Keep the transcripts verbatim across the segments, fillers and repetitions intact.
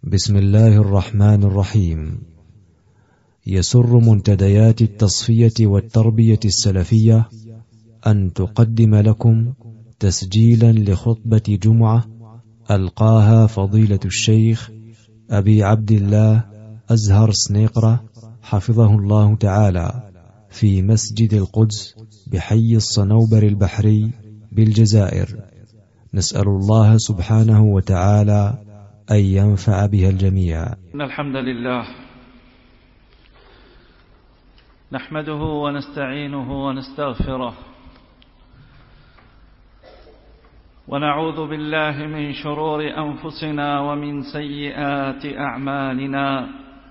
بسم الله الرحمن الرحيم. يسر منتديات التصفية والتربية السلفية أن تقدم لكم تسجيلا لخطبة جمعة ألقاها فضيلة الشيخ أبي عبد الله أزهر سنيقرة حفظه الله تعالى في مسجد القدس بحي الصنوبر البحري بالجزائر. نسأل الله سبحانه وتعالى أن ينفع بها الجميع. إن الحمد لله نحمده ونستعينه ونستغفره ونعوذ بالله من شرور أنفسنا ومن سيئات أعمالنا.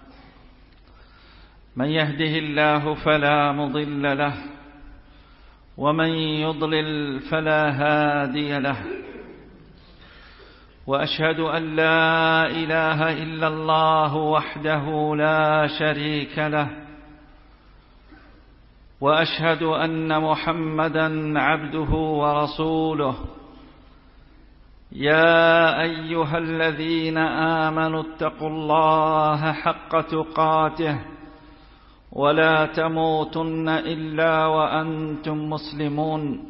من يهده الله فلا مضل له ومن يضلل فلا هادي له، وأشهد أن لا إله إلا الله وحده لا شريك له، وأشهد أن محمدًا عبده ورسوله. يا أيها الذين آمنوا اتقوا الله حق تقاته ولا تموتن إلا وأنتم مسلمون.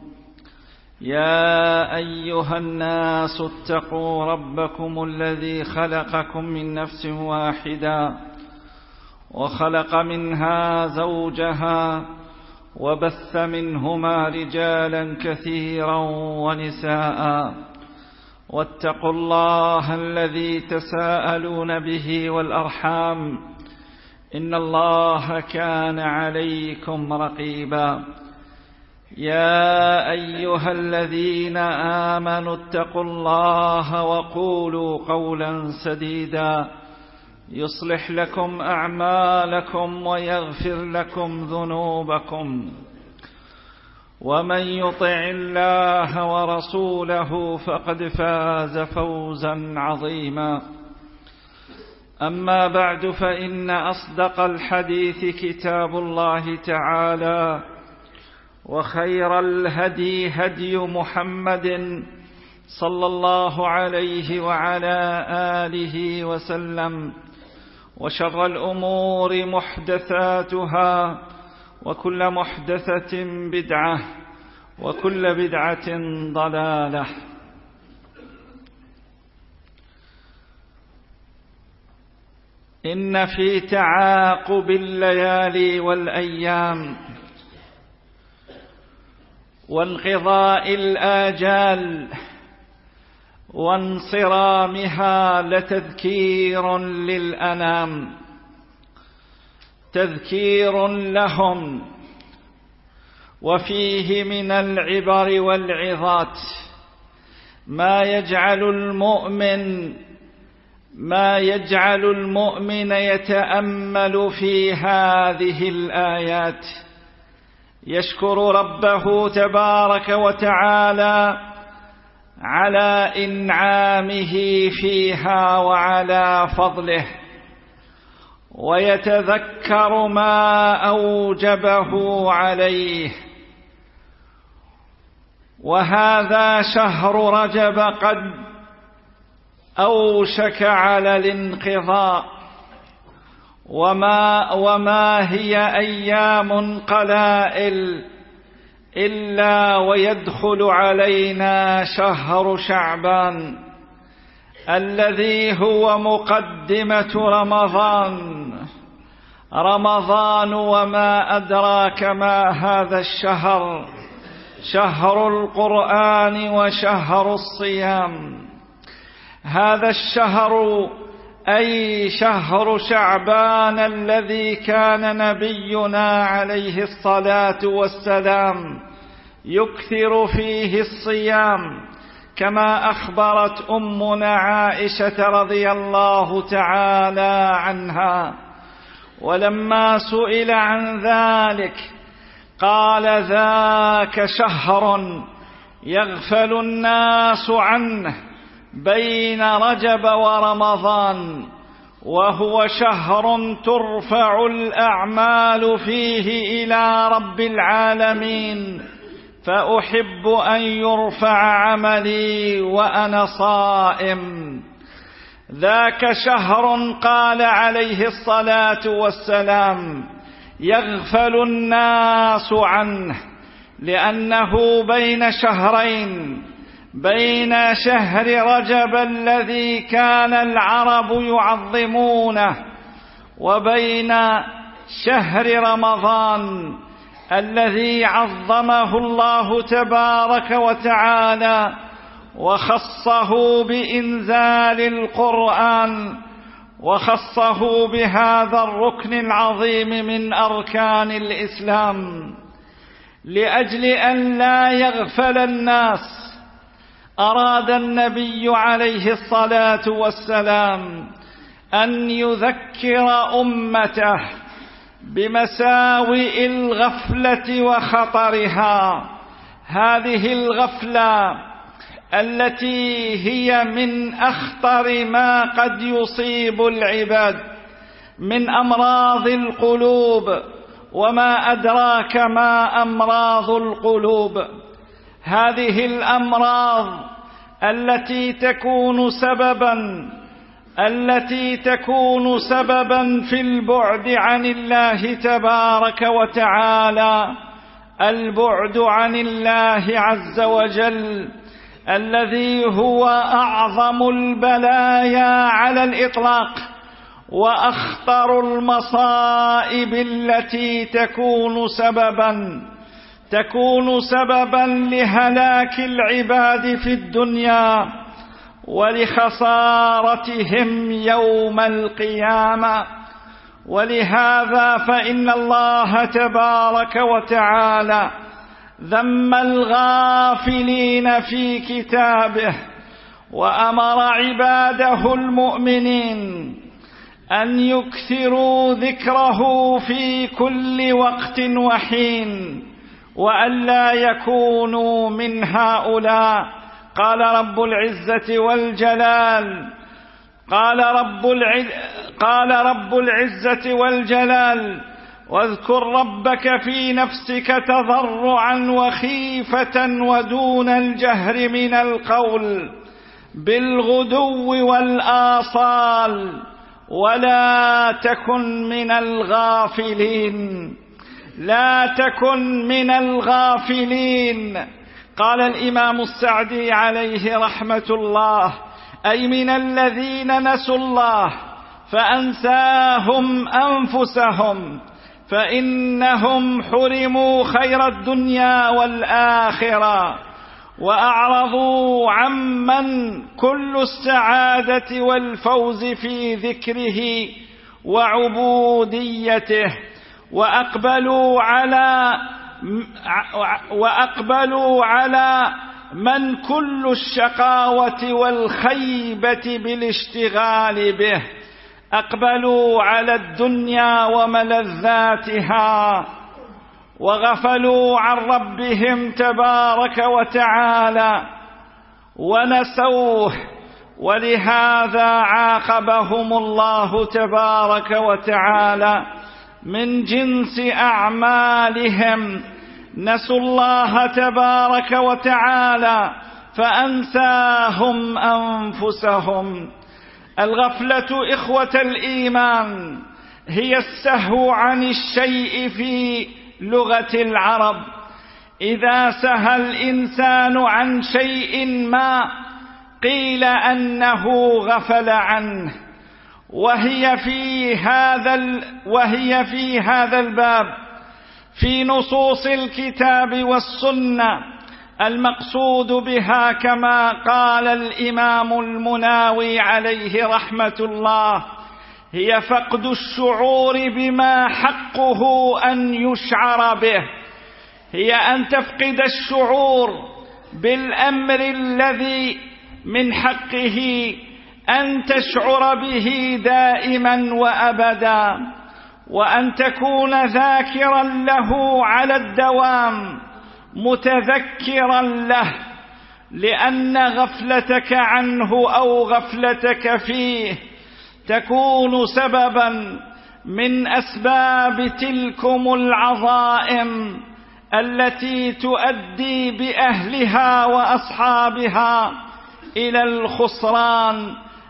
يا أيها الناس اتقوا ربكم الذي خلقكم من نفس واحدة وخلق منها زوجها وبث منهما رجالا كثيرا ونساء، واتقوا الله الذي تساءلون به والأرحام إن الله كان عليكم رقيبا. يا أيها الذين آمنوا اتقوا الله وقولوا قولا سديدا يصلح لكم أعمالكم ويغفر لكم ذنوبكم، ومن يطع الله ورسوله فقد فاز فوزا عظيما. أما بعد، فإن أصدق الحديث كتاب الله تعالى، وخير الهدي هدي محمد صلى الله عليه وعلى آله وسلم، وشر الأمور محدثاتها، وكل محدثة بدعة، وكل بدعة ضلالة. إن في تعاقب الليالي والأيام وانقضاء الآجال وانصرامها لتذكير للأنام، تذكير لهم، وفيه من العبر والعظات ما يجعل المؤمن ما يجعل المؤمن يتأمل في هذه الآيات، يشكر ربه تبارك وتعالى على إنعامه فيها وعلى فضله، ويتذكر ما أوجبه عليه. وهذا شهر رجب قد أوشك على الانقضاء، وما, وما هي أيام قلائل إلا ويدخل علينا شهر شعبان الذي هو مقدمة رمضان. رمضان وما أدراك ما هذا الشهر، شهر القرآن وشهر الصيام. هذا الشهر أي شهر شعبان الذي كان نبينا عليه الصلاة والسلام يكثر فيه الصيام، كما أخبرت أمنا عائشة رضي الله تعالى عنها. ولما سئل عن ذلك قال: ذاك شهر يغفل الناس عنه بين رجب ورمضان، وهو شهر ترفع الأعمال فيه إلى رب العالمين، فأحب أن يرفع عملي وأنا صائم. ذاك شهر قال عليه الصلاة والسلام يغفل الناس عنه، لأنه بين شهرين، بين شهر رجب الذي كان العرب يعظمونه وبين شهر رمضان الذي عظمه الله تبارك وتعالى وخصه بإنزال القرآن وخصه بهذا الركن العظيم من أركان الإسلام. لأجل أن لا يغفل الناس أراد النبي عليه الصلاة والسلام أن يذكر أمته بمساوئ الغفلة وخطرها. هذه الغفلة التي هي من أخطر ما قد يصيب العباد من أمراض القلوب، وما أدراك ما أمراض القلوب. هذه الأمراض التي تكون سببا التي تكون سببا في البعد عن الله تبارك وتعالى، البعد عن الله عز وجل الذي هو أعظم البلايا على الإطلاق وأخطر المصائب التي تكون سببا تكون سببا لهلاك العباد في الدنيا ولخسارتهم يوم القيامة. ولهذا فإن الله تبارك وتعالى ذم الغافلين في كتابه، وأمر عباده المؤمنين أن يكثروا ذكره في كل وقت وحين، وأن لا يكونوا من هؤلاء. قال رب العزة والجلال قال رب العز قال رب العزة والجلال واذكر ربك في نفسك تضرعا وخيفة ودون الجهر من القول بالغدو والآصال ولا تكن من الغافلين لا تكن من الغافلين. قال الإمام السعدي عليه رحمة الله: أي من الذين نسوا الله فأنساهم أنفسهم، فإنهم حرموا خير الدنيا والآخرة وأعرضوا عمن كل السعادة والفوز في ذكره وعبوديته، وأقبلوا على وأقبلوا على من كل الشقاوة والخيبة بالاشتغال به، أقبلوا على الدنيا وملذاتها وغفلوا عن ربهم تبارك وتعالى ونسوه، ولهذا عاقبهم الله تبارك وتعالى من جنس أعمالهم. نسوا الله تبارك وتعالى فأنساهم أنفسهم. الغفلة إخوة الإيمان هي السهو عن الشيء في لغة العرب. إذا سهى الإنسان عن شيء ما قيل أنه غفل عنه. وهي في هذا وهي في هذا الباب في نصوص الكتاب والسنة المقصود بها كما قال الإمام المناوي عليه رحمة الله: هي فقد الشعور بما حقه أن يشعر به. هي أن تفقد الشعور بالأمر الذي من حقه أن تشعر به دائما وأبدا، وأن تكون ذاكرا له على الدوام متذكرا له، لأن غفلتك عنه أو غفلتك فيه تكون سببا من أسباب تلكم العظائم التي تؤدي بأهلها وأصحابها إلى الخسران،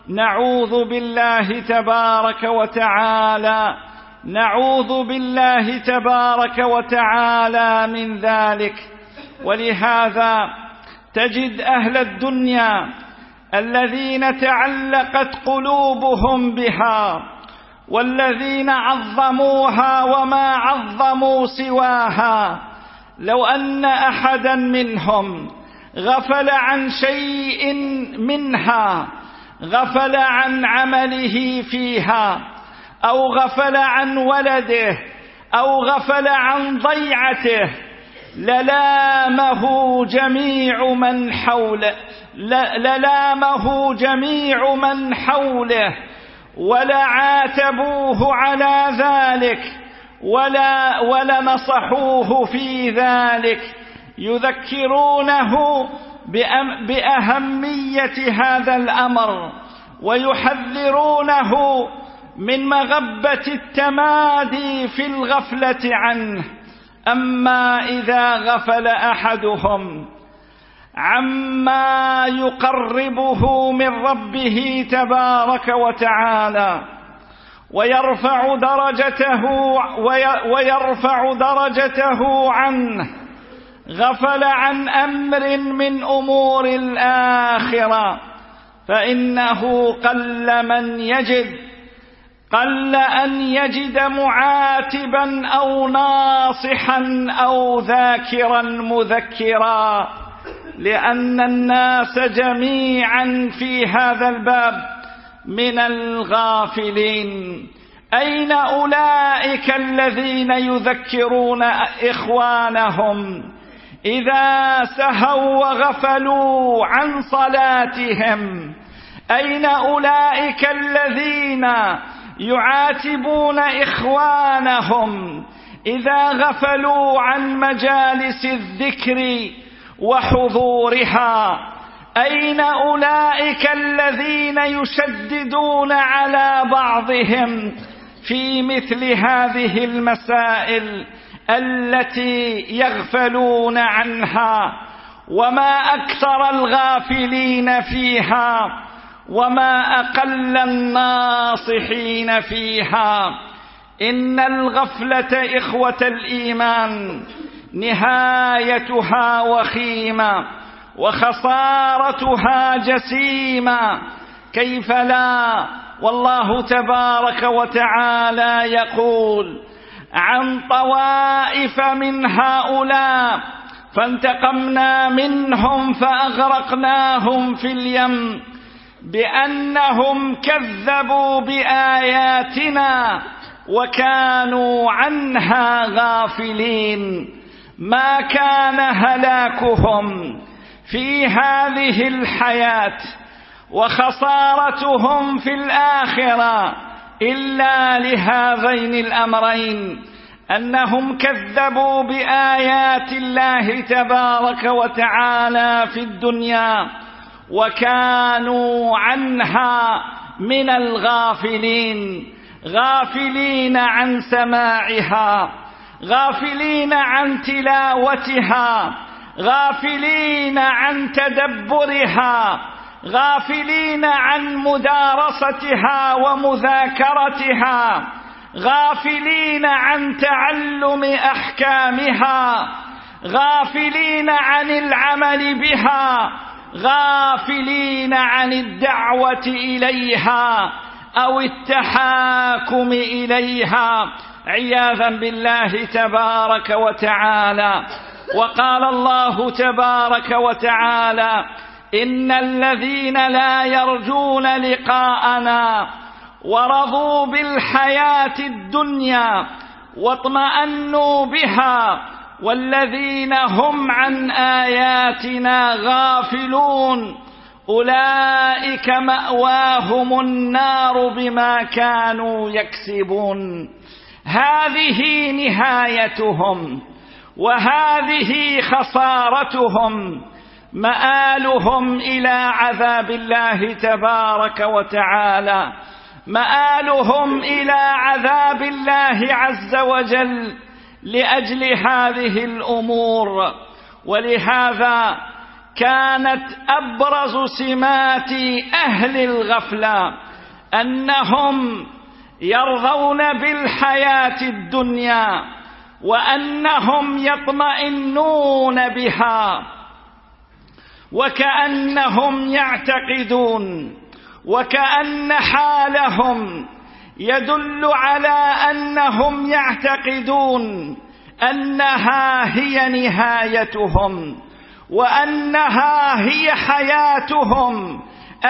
نعوذ بالله تبارك وتعالى نعوذ بالله تبارك وتعالى من ذلك. ولهذا تجد أهل الدنيا الذين تعلقت قلوبهم بها والذين عظموها وما عظموا سواها، لو أن أحدا منهم غفل عن شيء منها، غفل عن عمله فيها، أو غفل عن ولده، أو غفل عن ضيعته، للامه جميع من حوله للامه جميع من حوله ولعاتبوه على ذلك ولا ولنصحوه في ذلك، يذكرونه بأهمية هذا الأمر ويحذرونه من مغبة التمادي في الغفلة عنه. أما إذا غفل أحدهم عما يقربه من ربه تبارك وتعالى ويرفع درجته ويرفع درجته عنه، غفل عن أمر من أمور الآخرة، فإنه قل من يجد قل أن يجد معاتبا أو ناصحا أو ذاكرا مذكرا، لأن الناس جميعا في هذا الباب من الغافلين. أين أولئك الذين يذكرون إخوانهم إذا سهوا وغفلوا عن صلاتهم؟ أين أولئك الذين يعاتبون إخوانهم إذا غفلوا عن مجالس الذكر وحضورها؟ أين أولئك الذين يشددون على بعضهم في مثل هذه المسائل التي يغفلون عنها؟ وما أكثر الغافلين فيها وما أقل الناصحين فيها. إن الغفلة إخوة الإيمان نهايتها وخيمة وخسارتها جسيمة، كيف لا؟ والله تبارك وتعالى يقول عن طوائف من هؤلاء فانتقمنا منهم فأغرقناهم في اليم بأنهم كذبوا بآياتنا وكانوا عنها غافلين. ما كان هلاكهم في هذه الحياة وخسارتهم في الآخرة إلا لهذين الأمرين، أنهم كذبوا بآيات الله تبارك وتعالى في الدنيا وكانوا عنها من الغافلين، غافلين عن سماعها، غافلين عن تلاوتها، غافلين عن تدبرها، غافلين عن مدارستها ومذاكرتها، غافلين عن تعلم أحكامها، غافلين عن العمل بها، غافلين عن الدعوة إليها أو التحاكم إليها عياذا بالله تبارك وتعالى. وقال الله تبارك وتعالى إن الذين لا يرجون لقاءنا ورضوا بالحياة الدنيا واطمأنوا بها والذين هم عن آياتنا غافلون أولئك مأواهم النار بما كانوا يكسبون. هذه نهايتهم وهذه خسارتهم، مآلهم إلى عذاب الله تبارك وتعالى، مآلهم إلى عذاب الله عز وجل لأجل هذه الأمور. ولهذا كانت أبرز سمات أهل الغفلة أنهم يرضون بالحياة الدنيا وأنهم يطمئنون بها، وكأنهم يعتقدون، وكأن حالهم يدل على أنهم يعتقدون أنها هي نهايتهم، وأنها هي حياتهم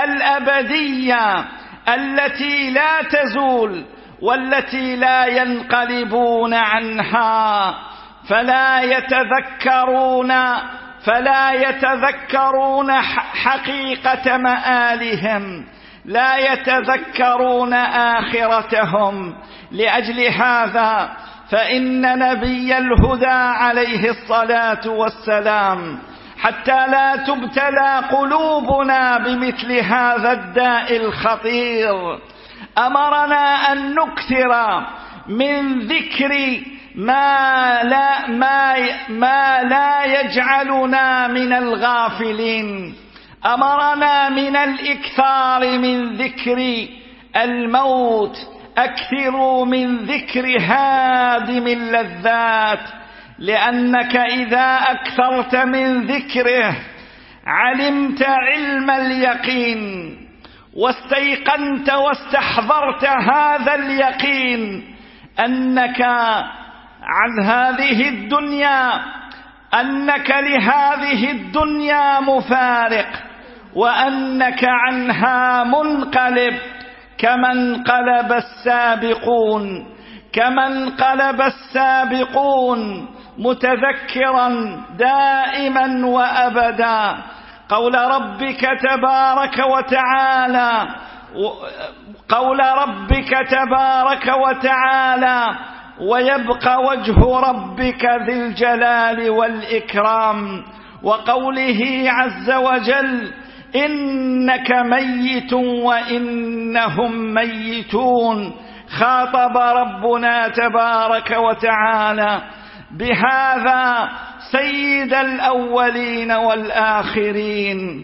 الأبدية التي لا تزول والتي لا ينقلبون عنها. فلا يتذكرون فلا يتذكرون حقيقة مآلهم، لا يتذكرون آخرتهم. لأجل هذا فإن نبي الهدى عليه الصلاة والسلام حتى لا تبتلى قلوبنا بمثل هذا الداء الخطير أمرنا أن نكثر من ذكر ما لا, ما, ما لا يجعلنا من الغافلين. أمرنا من الإكثار من ذكر الموت، أكثروا من ذكر هادم اللذات، لأنك إذا أكثرت من ذكره علمت علم اليقين، واستيقنت واستحضرت هذا اليقين أنك عن هذه الدنيا أنك لهذه الدنيا مفارق، وأنك عنها منقلب، كما انقلب السابقون كما انقلب السابقون متذكرا دائما وأبدا قول ربك تبارك وتعالى قول ربك تبارك وتعالى ويبقى وجه ربك ذي الجلال والإكرام، وقوله عز وجل إنك ميت وإنهم ميتون. خاطب ربنا تبارك وتعالى بهذا سيد الأولين والآخرين.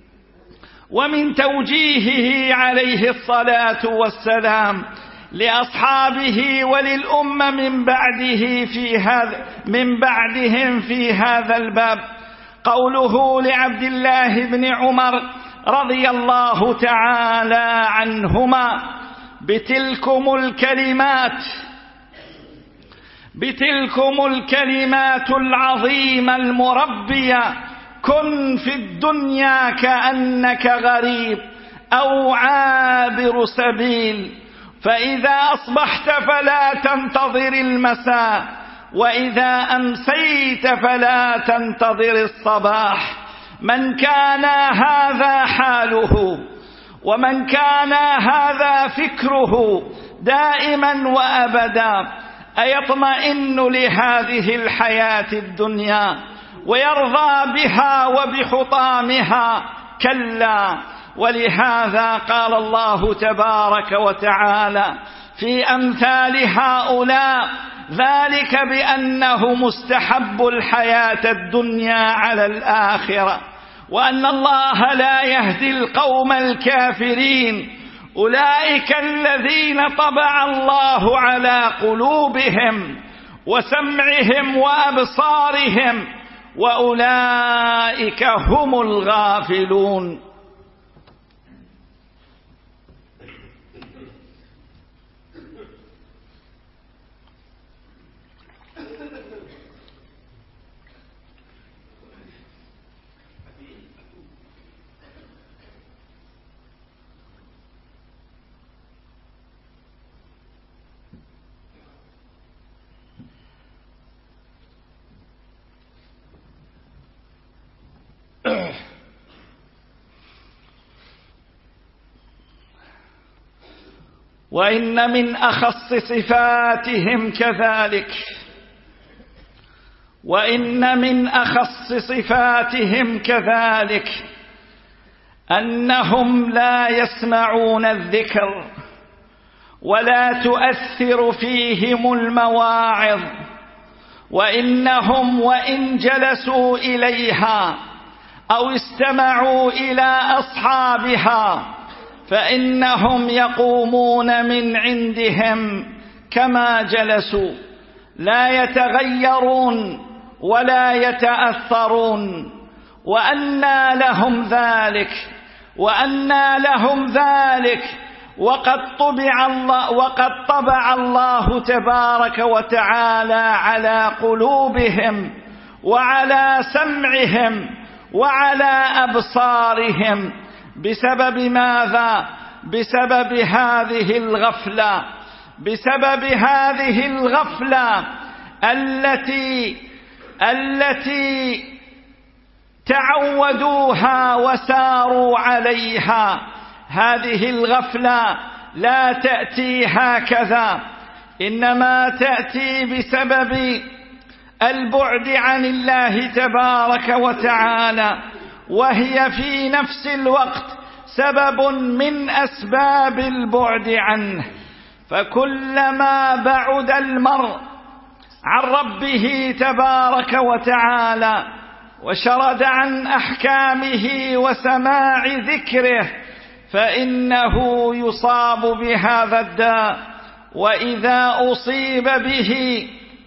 ومن توجيهه عليه الصلاة والسلام لأصحابه وللأمة من بعده في هذا من بعدهم في هذا الباب قوله لعبد الله بن عمر رضي الله تعالى عنهما: بتلكم الكلمات بتلكم الكلمات العظيمة المربية، كن في الدنيا كأنك غريب أو عابر سبيل، فإذا أصبحت فلا تنتظر المساء، وإذا أمسيت فلا تنتظر الصباح. من كان هذا حاله ومن كان هذا فكره دائما وأبدا أيطمئن لهذه الحياة الدنيا ويرضى بها وبحطامها؟ كلا. ولهذا قال الله تبارك وتعالى في أمثال هؤلاء: ذلك بأنه مستحب الحياة الدنيا على الآخرة، وأن الله لا يهدي القوم الكافرين. أولئك الذين طبع الله على قلوبهم وسمعهم وأبصارهم، وأولئك هم الغافلون. وإن من أخص صفاتهم كذلك وإن من أخص صفاتهم كذلك أنهم لا يسمعون الذكر ولا تؤثر فيهم المواعظ، وإنهم وإن جلسوا إليها أو استمعوا إلى أصحابها فإنهم يقومون من عندهم كما جلسوا، لا يتغيرون ولا يتأثرون. وأنى لهم ذلك وأنى لهم ذلك وقد طبع الله وقد طبع الله تبارك وتعالى على قلوبهم وعلى سمعهم وعلى أبصارهم بسبب ماذا؟ بسبب هذه الغفلة بسبب هذه الغفلة التي التي تعودوها وساروا عليها. هذه الغفلة لا تأتي هكذا، إنما تأتي بسبب البعد عن الله تبارك وتعالى، وهي في نفس الوقت سبب من أسباب البعد عنه. فكلما بعد المرء عن ربه تبارك وتعالى وشرد عن أحكامه وسماع ذكره فإنه يصاب بهذا الداء. وإذا أصيب به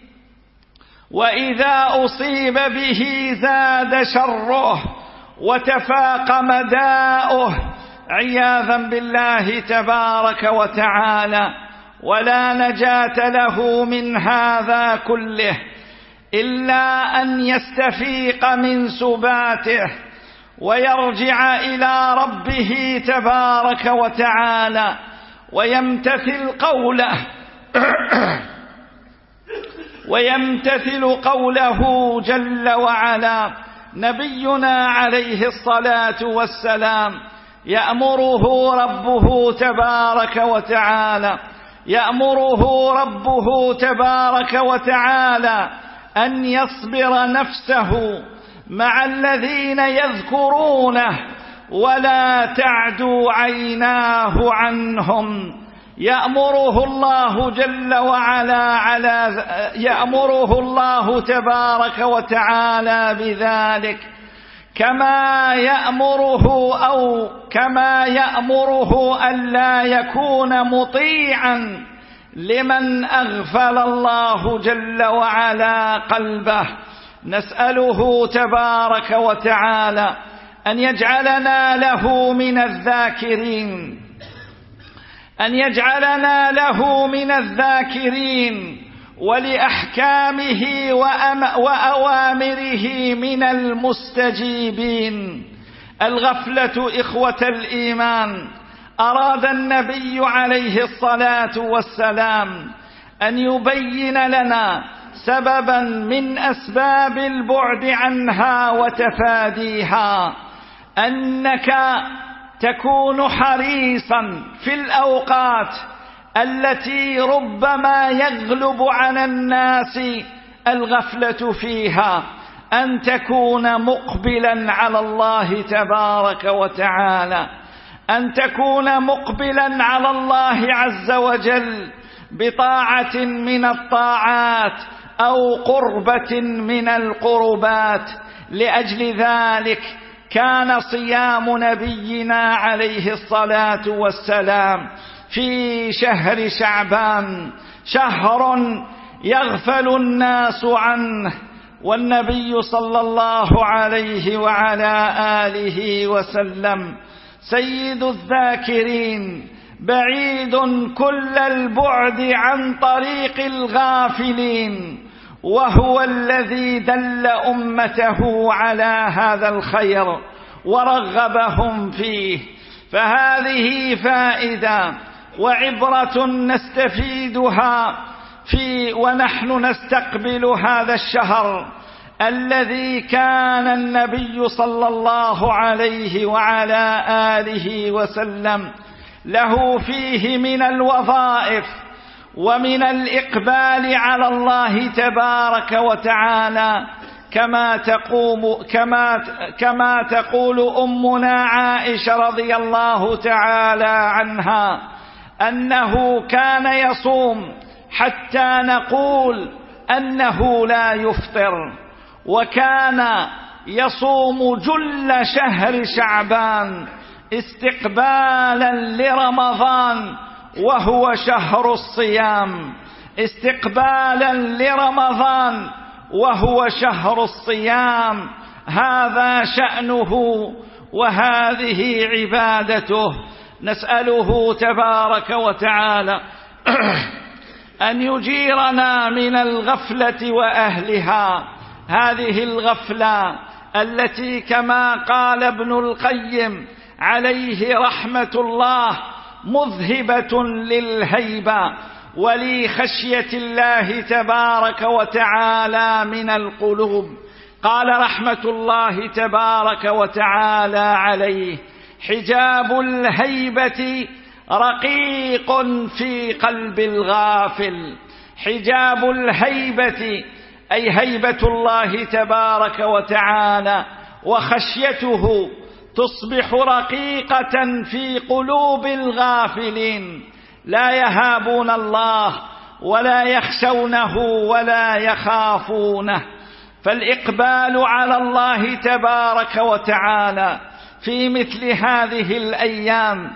وإذا أصيب به زاد شره وتفاقم داؤه عياذا بالله تبارك وتعالى. ولا نجاة له من هذا كله إلا أن يستفيق من سباته ويرجع إلى ربه تبارك وتعالى ويمتثل قوله ويمتثل قوله جل وعلا. نبينا عليه الصلاة والسلام يأمره ربه تبارك وتعالى يأمره ربه تبارك وتعالى أن يصبر نفسه مع الذين يذكرونه ولا تعدو عيناه عنهم. يأمره الله جل وعلا على يأمره الله تبارك وتعالى بذلك، كما يأمره أو كما يأمره ألا يكون مطيعا لمن أغفل الله جل وعلا قلبه. نسأله تبارك وتعالى أن يجعلنا له من الذاكرين أن يجعلنا له من الذاكرين ولأحكامه وأوامره من المستجيبين. الغفلة إخوة الإيمان أراد النبي عليه الصلاة والسلام أن يبين لنا سببا من أسباب البعد عنها وتفاديها، أنك تكون حريصا في الأوقات التي ربما يغلب على الناس الغفلة فيها، أن تكون مقبلا على الله تبارك وتعالى، أن تكون مقبلا على الله عز وجل بطاعة من الطاعات أو قربة من القربات. لأجل ذلك كان صيام نبينا عليه الصلاة والسلام في شهر شعبان شهر يغفل الناس عنه، والنبي صلى الله عليه وعلى آله وسلم سيد الذاكرين بعيد كل البعد عن طريق الغافلين، وهو الذي دل أمته على هذا الخير ورغبهم فيه. فهذه فائدة وعبرة نستفيدها في ونحن نستقبل هذا الشهر الذي كان النبي صلى الله عليه وعلى آله وسلم له فيه من الوظائف ومن الإقبال على الله تبارك وتعالى، كما تقوم كما كما تقول أمنا عائشة رضي الله تعالى عنها أنه كان يصوم حتى نقول أنه لا يفطر، وكان يصوم جل شهر شعبان استقبالا لرمضان وهو شهر الصيام، استقبالا لرمضان وهو شهر الصيام. هذا شأنه وهذه عبادته. نسأله تبارك وتعالى أن يجيرنا من الغفلة وأهلها، هذه الغفلة التي كما قال ابن القيم عليه رحمة الله مذهبة للهيبة ولخشية الله تبارك وتعالى من القلوب. قال رحمة الله تبارك وتعالى عليه: حجاب الهيبة رقيق في قلب الغافل. حجاب الهيبة أي هيبة الله تبارك وتعالى وخشيته تصبح رقيقة في قلوب الغافلين، لا يهابون الله ولا يخشونه ولا يخافونه. فالإقبال على الله تبارك وتعالى في مثل هذه الأيام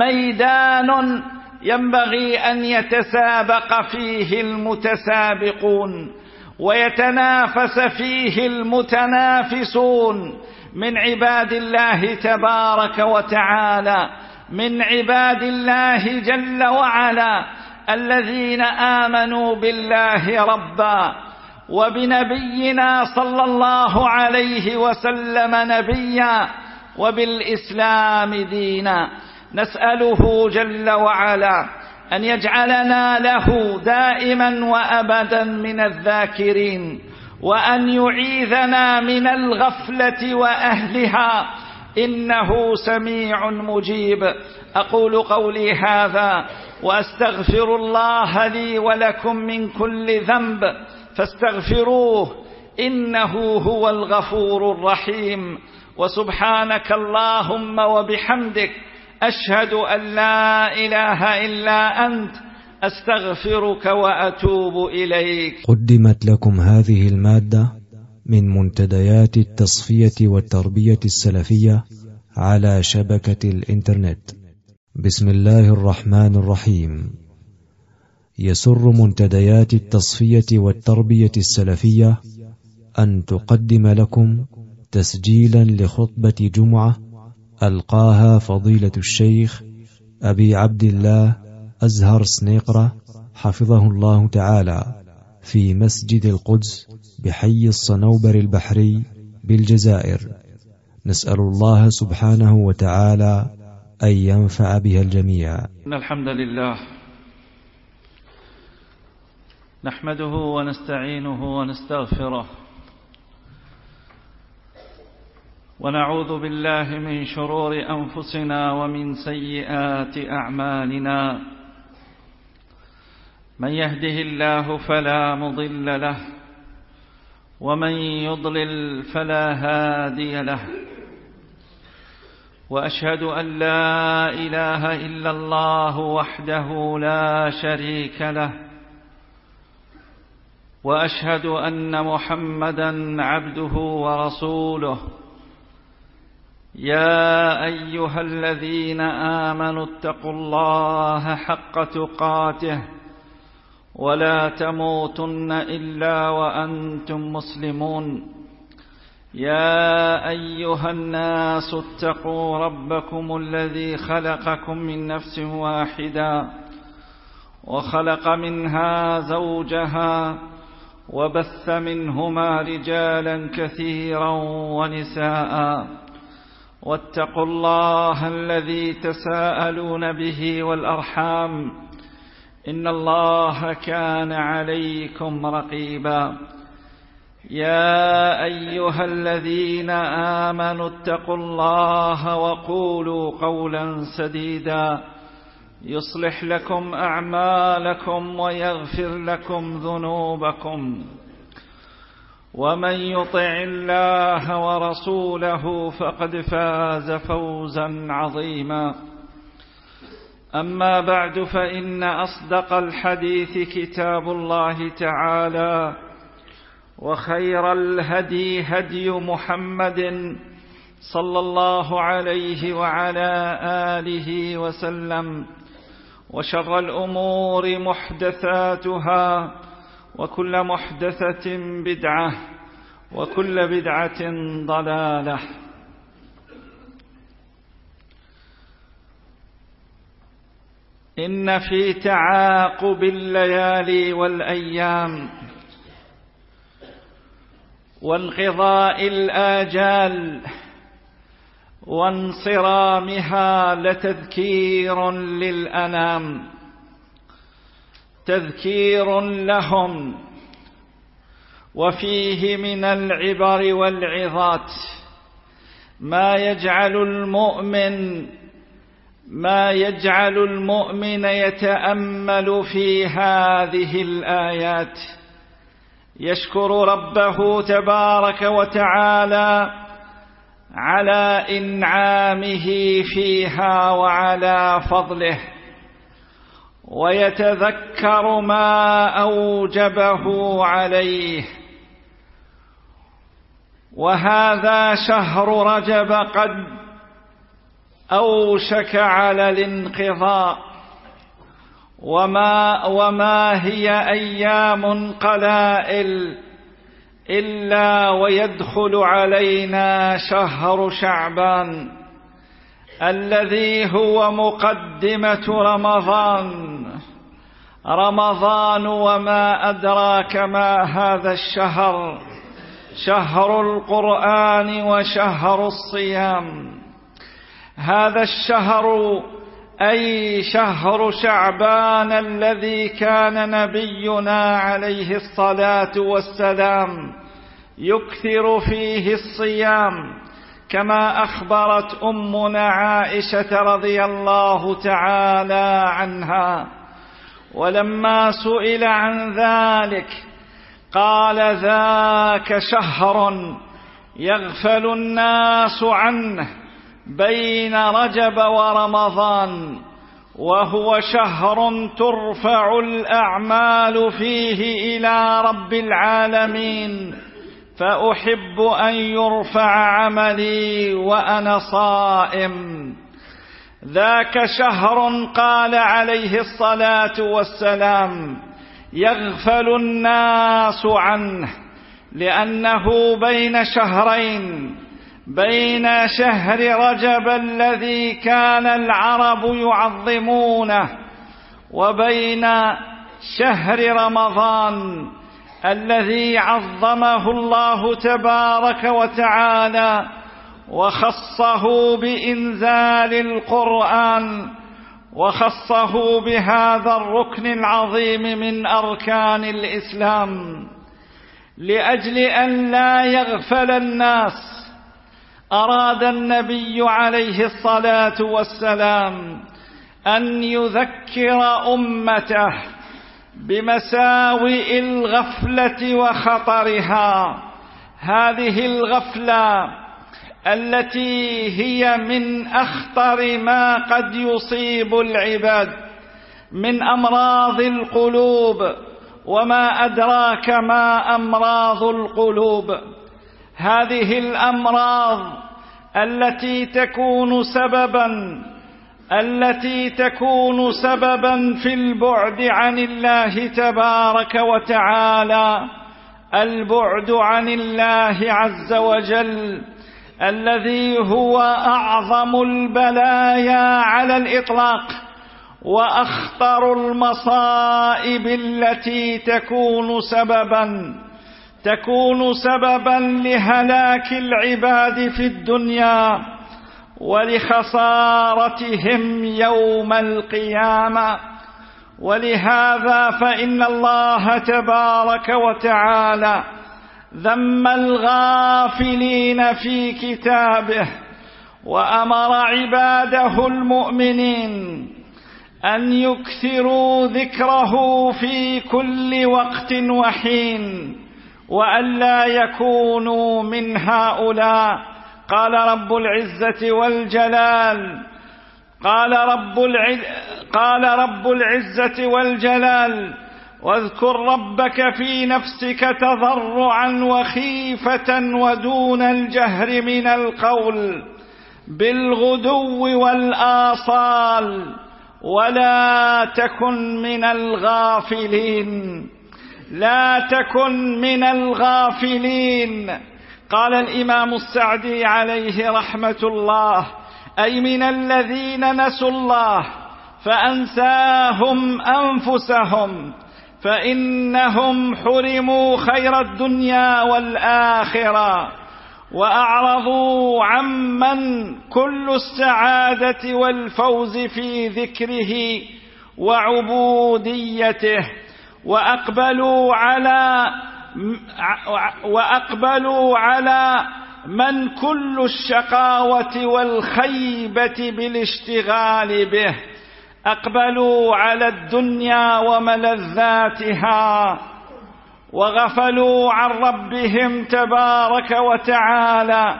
ميدان ينبغي أن يتسابق فيه المتسابقون ويتنافس فيه المتنافسون من عباد الله تبارك وتعالى، من عباد الله جل وعلا الذين آمنوا بالله ربا وبنبينا صلى الله عليه وسلم نبيا وبالإسلام دينا. نسأله جل وعلا أن يجعلنا له دائما وأبدا من الذاكرين، وأن يعيذنا من الغفلة وأهلها، إنه سميع مجيب. أقول قولي هذا وأستغفر الله لي ولكم من كل ذنب فاستغفروه إنه هو الغفور الرحيم. وسبحانك اللهم وبحمدك أشهد أن لا إله إلا أنت أستغفرك وأتوب إليك. قدمت لكم هذه المادة من منتديات التصفية والتربية السلفية على شبكة الإنترنت. بسم الله الرحمن الرحيم. يسر منتديات التصفية والتربية السلفية أن تقدم لكم تسجيلا لخطبة جمعة ألقاها فضيلة الشيخ أبي عبد الله أزهر سنيقرة حفظه الله تعالى في مسجد القدس بحي الصنوبر البحري بالجزائر. نسأل الله سبحانه وتعالى أن ينفع بها الجميع. إن الحمد لله نحمده ونستعينه ونستغفره ونعوذ بالله من شرور أنفسنا ومن سيئات أعمالنا. من يهده الله فلا مضل له ومن يضلل فلا هادي له، وأشهد أن لا إله إلا الله وحده لا شريك له، وأشهد أن محمدًا عبده ورسوله. يا أيها الذين آمنوا اتقوا الله حق تقاته ولا تموتن إلا وأنتم مسلمون. يا أيها الناس اتقوا ربكم الذي خلقكم من نفس واحدة وخلق منها زوجها وبث منهما رجالا كثيرا ونساء، واتقوا الله الذي تساءلون به والأرحام إن الله كان عليكم رقيبا. يا أيها الذين آمنوا اتقوا الله وقولوا قولا سديدا يصلح لكم أعمالكم ويغفر لكم ذنوبكم، ومن يطع الله ورسوله فقد فاز فوزا عظيما. أما بعد، فإن أصدق الحديث كتاب الله تعالى، وخير الهدي هدي محمد صلى الله عليه وعلى آله وسلم، وشر الأمور محدثاتها، وكل محدثة بدعة، وكل بدعة ضلالة. إن في تعاقب الليالي والأيام وانقضاء الآجال وانصرامها لتذكير للأنام، تذكير لهم، وفيه من العبر والعظات ما يجعل المؤمن ما يجعل المؤمن يتأمل في هذه الآيات، يشكر ربه تبارك وتعالى على إنعامه فيها وعلى فضله، ويتذكر ما أوجبه عليه. وهذا شهر رجب قد أوشك على الانقضاء، وما, وما هي أيام قلائل إلا ويدخل علينا شهر شعبان الذي هو مقدمة رمضان. رمضان وما أدراك ما هذا الشهر، شهر القرآن وشهر الصيام. هذا الشهر أي شهر شعبان الذي كان نبينا عليه الصلاة والسلام يكثر فيه الصيام، كما أخبرت أمنا عائشة رضي الله تعالى عنها. ولما سئل عن ذلك قال: ذاك شهر يغفل الناس عنه بين رجب ورمضان، وهو شهر ترفع الأعمال فيه إلى رب العالمين، فأحب أن يرفع عملي وأنا صائم. ذاك شهر قال عليه الصلاة والسلام يغفل الناس عنه، لأنه بين شهرين، بين شهر رجب الذي كان العرب يعظمونه، وبين شهر رمضان الذي عظمه الله تبارك وتعالى وخصه بإنزال القرآن، وخصه بهذا الركن العظيم من أركان الإسلام. لأجل أن لا يغفل الناس أراد النبي عليه الصلاة والسلام أن يذكر أمته بمساوئ الغفلة وخطرها. هذه الغفلة التي هي من أخطر ما قد يصيب العباد من أمراض القلوب، وما أدراك ما أمراض القلوب. هذه الأمراض التي تكون سببا التي تكون سببا في البعد عن الله تبارك وتعالى، البعد عن الله عز وجل الذي هو أعظم البلايا على الإطلاق، وأخطر المصائب التي تكون سببا تكون سببا لهلاك العباد في الدنيا ولخسارتهم يوم القيامة. ولهذا فإن الله تبارك وتعالى ذم الغافلين في كتابه، وأمر عباده المؤمنين أن يكثروا ذكره في كل وقت وحين، وأن لا يكونوا من هؤلاء. قال رب العزة والجلال قال رب العز قال رب العزة والجلال: واذكر ربك في نفسك تضرعا وخيفة ودون الجهر من القول بالغدو والآصال ولا تكن من الغافلين لا تكن من الغافلين. قال الإمام السعدي عليه رحمة الله: أي من الذين نسوا الله فأنساهم أنفسهم، فإنهم حرموا خير الدنيا والآخرة وأعرضوا عمن كل السعادة والفوز في ذكره وعبوديته، وأقبلوا على وأقبلوا على من كل الشقاوة والخيبة بالاشتغال به، أقبلوا على الدنيا وملذاتها وغفلوا عن ربهم تبارك وتعالى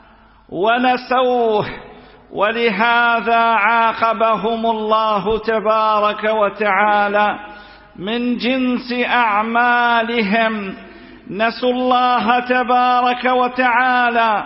ونسوه، ولهذا عاقبهم الله تبارك وتعالى من جنس أعمالهم. نسوا الله تبارك وتعالى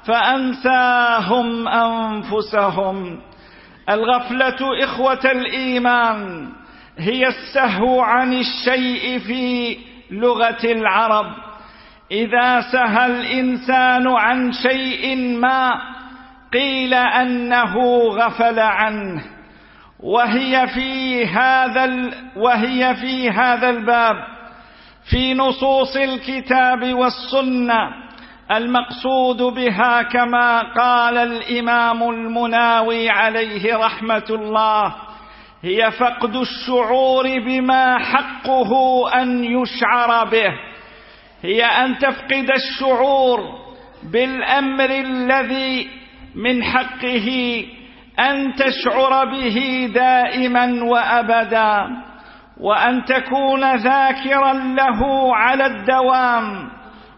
فأنساهم أنفسهم. الغفلة إخوة الإيمان هي السهو عن الشيء في لغة العرب. إذا سهى الإنسان عن شيء ما قيل أنه غفل عنه، وهي في هذا وهي في هذا الباب في نصوص الكتاب والسنة المقصود بها كما قال الإمام المناوي عليه رحمة الله: هي فقد الشعور بما حقه أن يشعر به. هي أن تفقد الشعور بالأمر الذي من حقه أن تشعر به دائما وأبدا، وأن تكون ذاكرا له على الدوام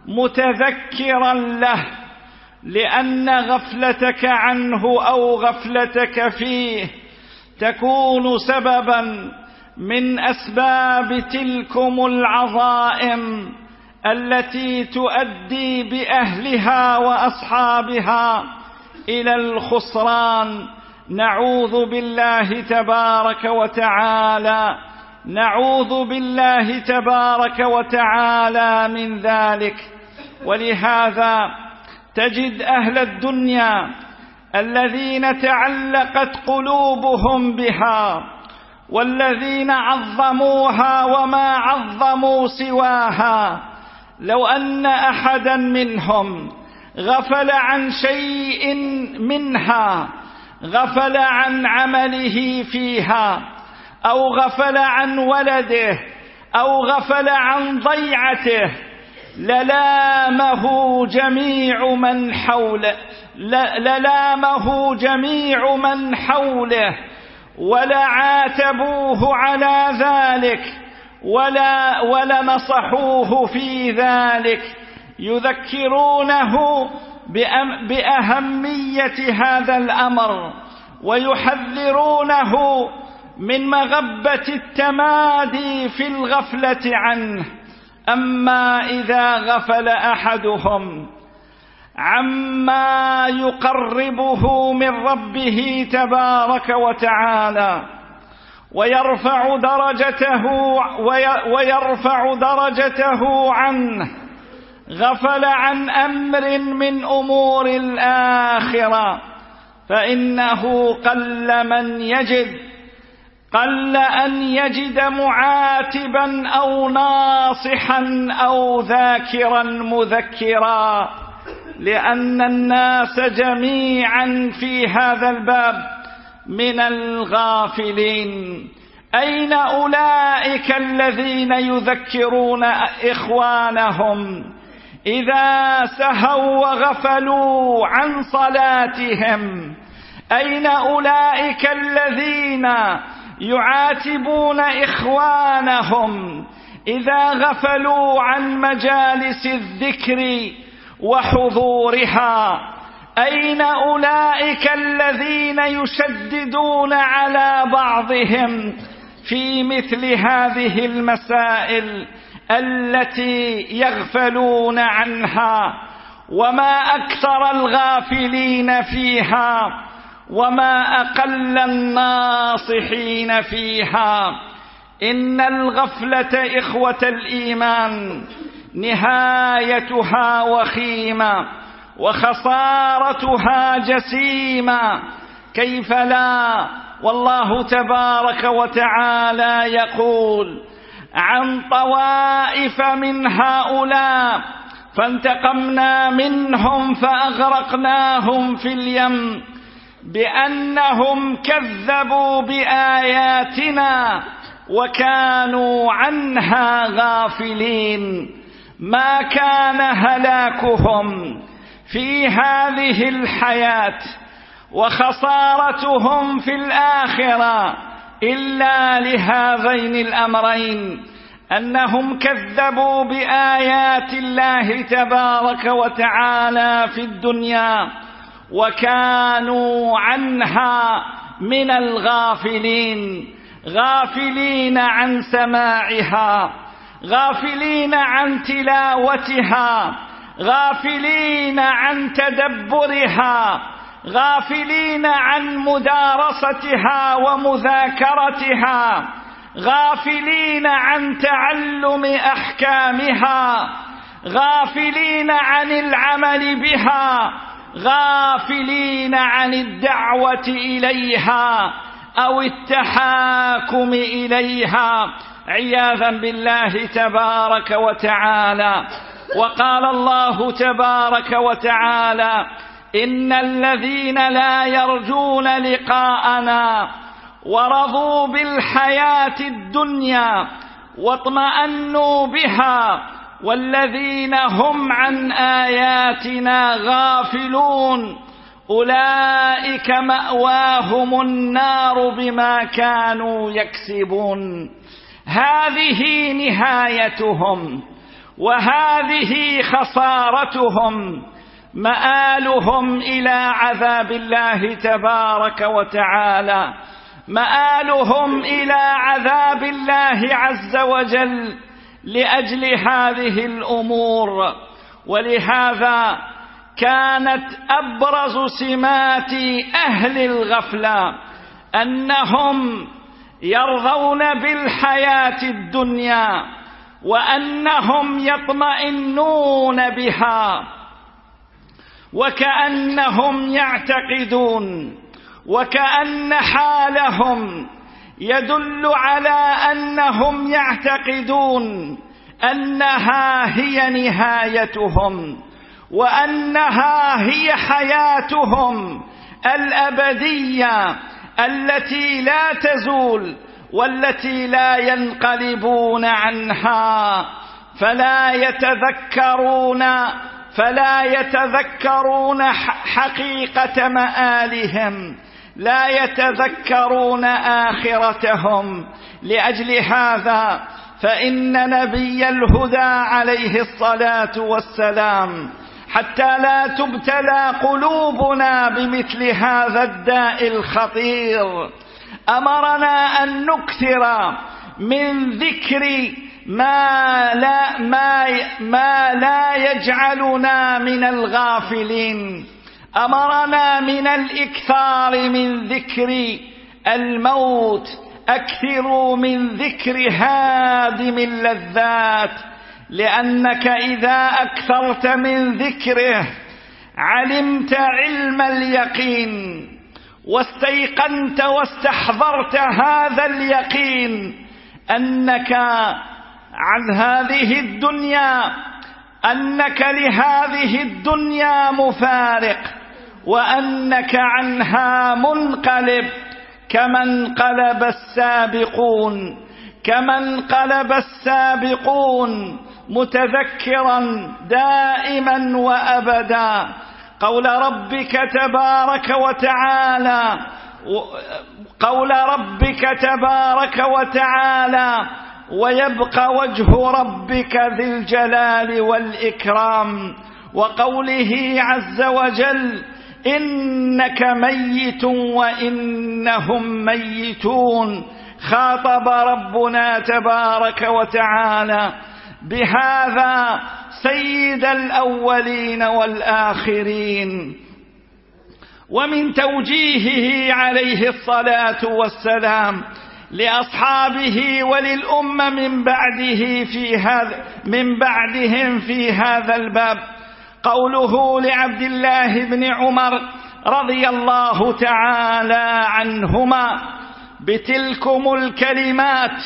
متذكرا له، لأن غفلتك عنه أو غفلتك فيه تكون سببا من أسباب تلكم العظائم التي تؤدي بأهلها وأصحابها إلى الخسران. نعوذ بالله تبارك وتعالى نعوذ بالله تبارك وتعالى من ذلك. ولهذا تجد أهل الدنيا الذين تعلقت قلوبهم بها والذين عظموها وما عظموا سواها، لو أن أحدا منهم غفل عن شيء منها، غفل عن عمله فيها، أو غفل عن ولده، أو غفل عن ضيعته، للامه جميع من حوله للامه جميع من حوله ولعاتبوه على ذلك ولا ولنصحوه في ذلك، يذكرونه بأهمية هذا الأمر ويحذرونه من مغبة التمادي في الغفلة عنه. أما إذا غفل أحدهم عما يقربه من ربه تبارك وتعالى ويرفع درجته ويرفع درجته عنه، غفل عن أمر من أمور الآخرة، فإنه قل من يجد قل أن يجد معاتبا أو ناصحا أو ذاكرا مذكرا، لأن الناس جميعا في هذا الباب من الغافلين. أين أولئك الذين يذكرون إخوانهم إذا سهوا وغفلوا عن صلاتهم؟ أين أولئك الذين يعاتبون إخوانهم إذا غفلوا عن مجالس الذكر وحضورها؟ أين أولئك الذين يشددون على بعضهم في مثل هذه المسائل التي يغفلون عنها، وما أكثر الغافلين فيها وما أقل الناصحين فيها. إن الغفلة إخوة الإيمان نهايتها وخيمة وخسارتها جسيمة، كيف لا؟ والله تبارك وتعالى يقول عن طوائف من هؤلاء فانتقمنا منهم فأغرقناهم في اليم بأنهم كذبوا بآياتنا وكانوا عنها غافلين. ما كان هلاكهم في هذه الحياة وخسارتهم في الآخرة إلا لهذين الأمرين، أنهم كذبوا بآيات الله تبارك وتعالى في الدنيا وكانوا عنها من الغافلين، غافلين عن سماعها، غافلين عن تلاوتها، غافلين عن تدبرها، غافلين عن مدارستها ومذاكرتها، غافلين عن تعلم أحكامها، غافلين عن العمل بها، غافلين عن الدعوة إليها أو التحاكم إليها عياذا بالله تبارك وتعالى. وقال الله تبارك وتعالى إن الذين لا يرجون لقاءنا ورضوا بالحياة الدنيا واطمأنوا بها والذين هم عن آياتنا غافلون أولئك مأواهم النار بما كانوا يكسبون. هذه نهايتهم وهذه خسارتهم، مآلهم إلى عذاب الله تبارك وتعالى، مآلهم إلى عذاب الله عز وجل لأجل هذه الأمور. ولهذا كانت أبرز سمات أهل الغفلة أنهم يرضون بالحياة الدنيا وأنهم يطمئنون بها، وكأنهم يعتقدون وكأن حالهم يدل على أنهم يعتقدون أنها هي نهايتهم وأنها هي حياتهم الأبدية التي لا تزول والتي لا ينقلبون عنها. فلا يتذكرون فلا يتذكرون حقيقة مآلهم، لا يتذكرون آخرتهم. لأجل هذا فإن نبي الهدى عليه الصلاة والسلام حتى لا تبتلى قلوبنا بمثل هذا الداء الخطير أمرنا أن نكثر من ذكر ما لا, ما, ما لا يجعلنا من الغافلين. أمرنا من الإكثار من ذكر الموت، أكثروا من ذكر هادم اللذات، لأنك إذا أكثرت من ذكره علمت علم اليقين واستيقنت واستحضرت هذا اليقين أنك عن هذه الدنيا أنك لهذه الدنيا مفارق وأنك عنها منقلب، كما انقلب السابقون كما انقلب السابقون متذكرا دائما وأبدا قول ربك تبارك وتعالى قول ربك تبارك وتعالى ويبقى وجه ربك ذي الجلال والإكرام، وقوله عز وجل إنك ميت وإنهم ميتون، خاطب ربنا تبارك وتعالى بهذا سيد الأولين والآخرين. ومن توجيهه عليه الصلاة والسلام لأصحابه وللأمة من بعده في هذا من بعدهم في هذا الباب قوله لعبد الله بن عمر رضي الله تعالى عنهما: بتلكم الكلمات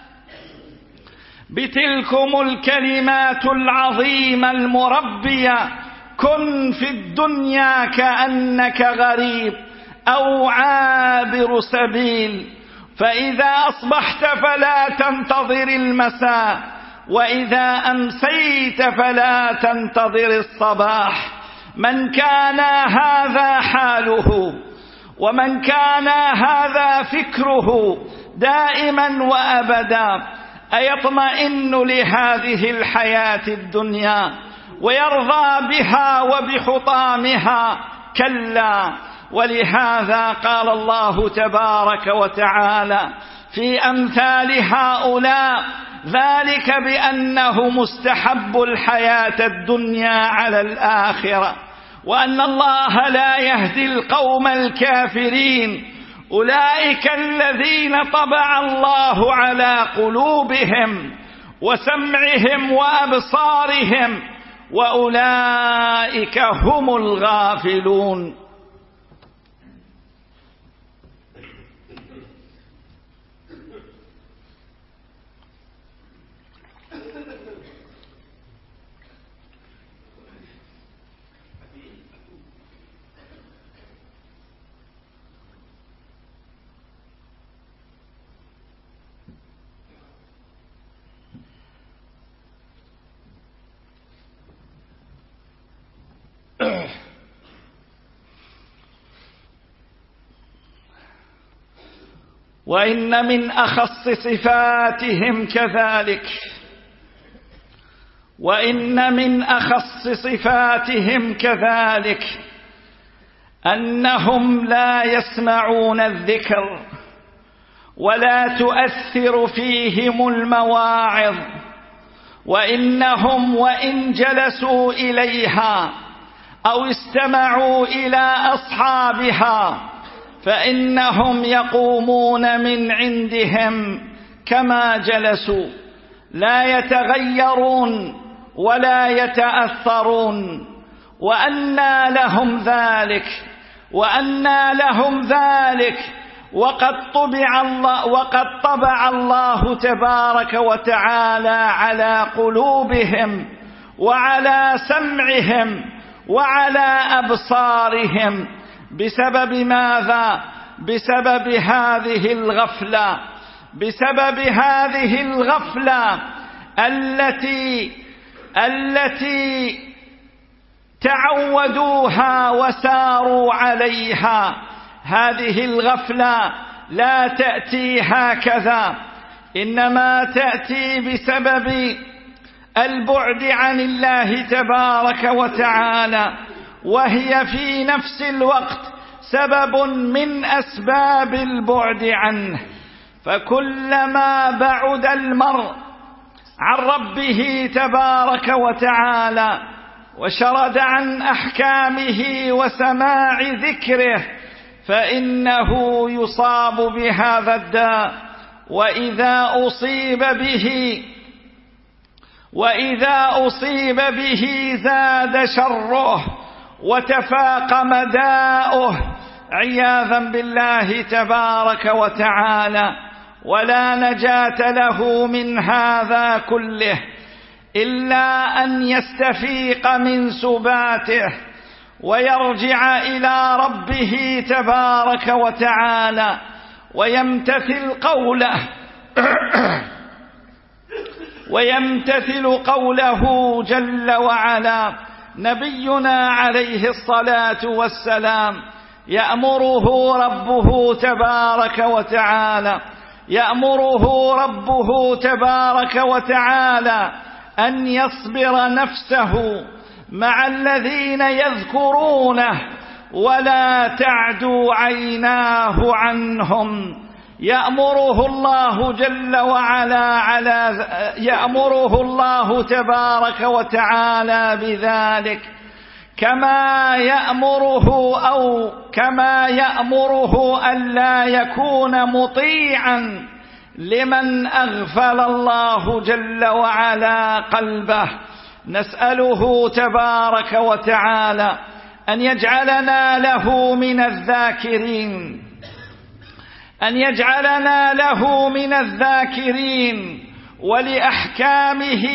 بتلكم الكلمات العظيمة المربية كن في الدنيا كأنك غريب أو عابر سبيل، فإذا أصبحت فلا تنتظر المساء، وإذا أمسيت فلا تنتظر الصباح. من كان هذا حاله ومن كان هذا فكره دائما وأبدا أيطمئن لهذه الحياة الدنيا ويرضى بها وبحطامها؟ كلا. ولهذا قال الله تبارك وتعالى في أمثال هؤلاء: ذلك بأنه مستحب الحياة الدنيا على الآخرة، وأن الله لا يهدي القوم الكافرين. أولئك الذين طبع الله على قلوبهم وسمعهم وأبصارهم، وأولئك هم الغافلون. وإن من أخص صفاتهم كذلك وإن من أخص صفاتهم كذلك أنهم لا يسمعون الذكر ولا تؤثر فيهم المواعظ، وإنهم وإن جلسوا إليها أو استمعوا إلى أصحابها فإنهم يقومون من عندهم كما جلسوا، لا يتغيرون ولا يتأثرون. وأنى لهم ذلك وأنى لهم ذلك وقد طبع الله وقد طبع الله تبارك وتعالى على قلوبهم وعلى سمعهم وعلى أبصارهم بسبب ماذا؟ بسبب هذه الغفلة بسبب هذه الغفلة التي التي تعودوها وساروا عليها. هذه الغفلة لا تأتي هكذا، إنما تأتي بسبب البعد عن الله تبارك وتعالى، وهي في نفس الوقت سبب من أسباب البعد عنه. فكلما بعد المرء عن ربه تبارك وتعالى وشرد عن أحكامه وسماع ذكره فإنه يصاب بهذا الداء، وإذا أصيب به وإذا أصيب به زاد شره وتفاقم داؤه عياذا بالله تبارك وتعالى. ولا نجاة له من هذا كله إلا أن يستفيق من سباته ويرجع إلى ربه تبارك وتعالى ويمتثل قوله ويمتثل قوله جل وعلا. نبينا عليه الصلاة والسلام يأمره ربه تبارك وتعالى يأمره ربه تبارك وتعالى أن يصبر نفسه مع الذين يذكرونه ولا تعدو عيناه عنهم يأمره الله جل وعلا على يأمره الله تبارك وتعالى بذلك، كما يأمره أو كما يأمره ألا يكون مطيعا لمن أغفل الله جل وعلا قلبه. نسأله تبارك وتعالى أن يجعلنا له من الذاكرين أن يجعلنا له من الذاكرين ولأحكامه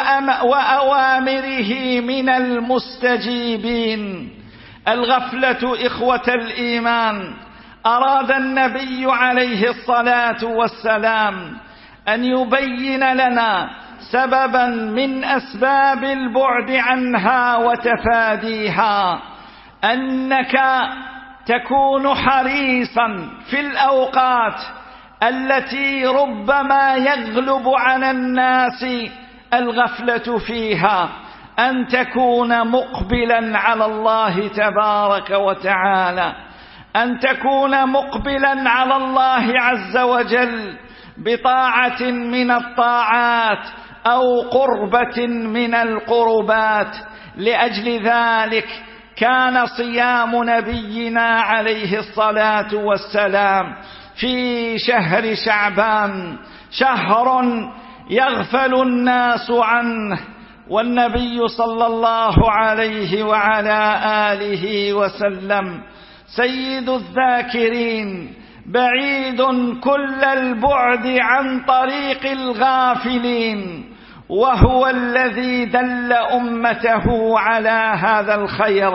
وأوامره من المستجيبين. الغفلة إخوة الإيمان أراد النبي عليه الصلاة والسلام أن يبين لنا سببا من أسباب البعد عنها وتفاديها، أنك تكون حريصا في الأوقات التي ربما يغلب على الناس الغفلة فيها، أن تكون مقبلا على الله تبارك وتعالى، أن تكون مقبلا على الله عز وجل بطاعة من الطاعات أو قربة من القربات. لأجل ذلك كان صيام نبينا عليه الصلاة والسلام في شهر شعبان شهر يغفل الناس عنه، والنبي صلى الله عليه وعلى آله وسلم سيد الذاكرين بعيد كل البعد عن طريق الغافلين، وهو الذي دل أمته على هذا الخير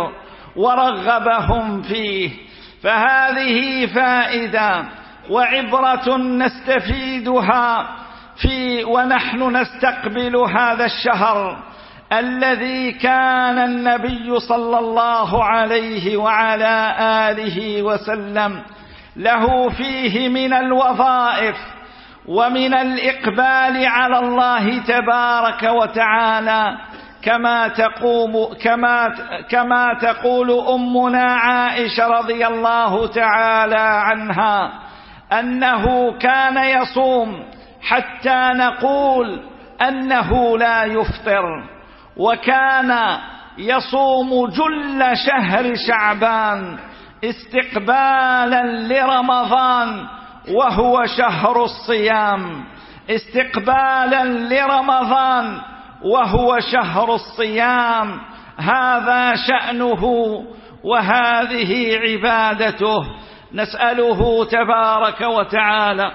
ورغبهم فيه. فهذه فائدة وعبرة نستفيدها في ونحن نستقبل هذا الشهر الذي كان النبي صلى الله عليه وعلى آله وسلم له فيه من الوظائف ومن الإقبال على الله تبارك وتعالى، كما تقوم كما كما تقول أمنا عائشة رضي الله تعالى عنها أنه كان يصوم حتى نقول أنه لا يفطر، وكان يصوم جل شهر شعبان استقبالا لرمضان وهو شهر الصيام، استقبالا لرمضان وهو شهر الصيام. هذا شأنه وهذه عبادته. نسأله تبارك وتعالى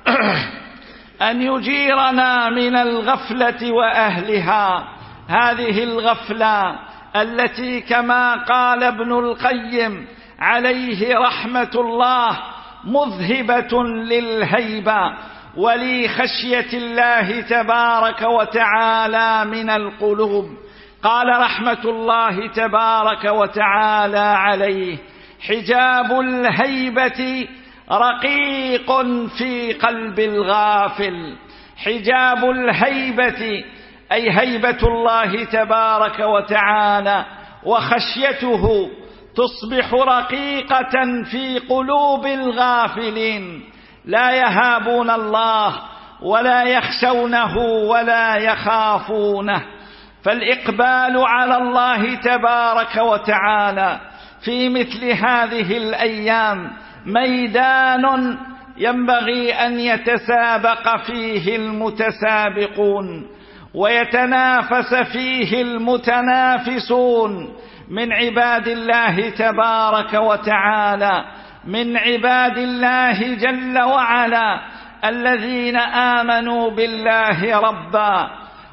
أن يجيرنا من الغفلة وأهلها، هذه الغفلة التي كما قال ابن القيم عليه رحمة الله مذهبة للهيبة ولخشية الله تبارك وتعالى من القلوب. قال رحمة الله تبارك وتعالى عليه: حجاب الهيبة رقيق في قلب الغافل. حجاب الهيبة أي هيبة الله تبارك وتعالى وخشيته تصبح رقيقة في قلوب الغافلين، لا يهابون الله ولا يخشونه ولا يخافونه. فالإقبال على الله تبارك وتعالى في مثل هذه الأيام ميدان ينبغي أن يتسابق فيه المتسابقون ويتنافس فيه المتنافسون من عباد الله تبارك وتعالى، من عباد الله جل وعلا الذين آمنوا بالله ربا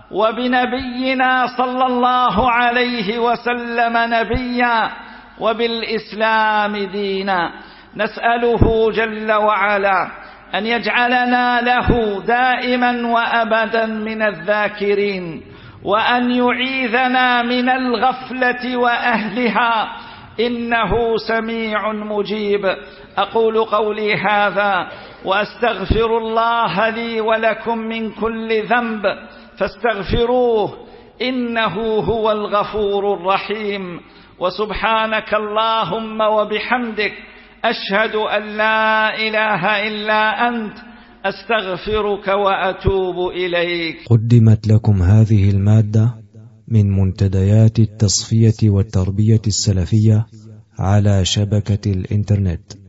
وبنبينا صلى الله عليه وسلم نبيا وبالإسلام دينا. نسأله جل وعلا أن يجعلنا له دائما وأبدا من الذاكرين، وأن يعيذنا من الغفلة وأهلها، إنه سميع مجيب. أقول قولي هذا وأستغفر الله لي ولكم من كل ذنب فاستغفروه إنه هو الغفور الرحيم. وسبحانك اللهم وبحمدك أشهد أن لا إله إلا أنت أستغفرك وأتوب إليك. قدمت لكم هذه المادة من منتديات التصفية والتربية السلفية على شبكة الإنترنت.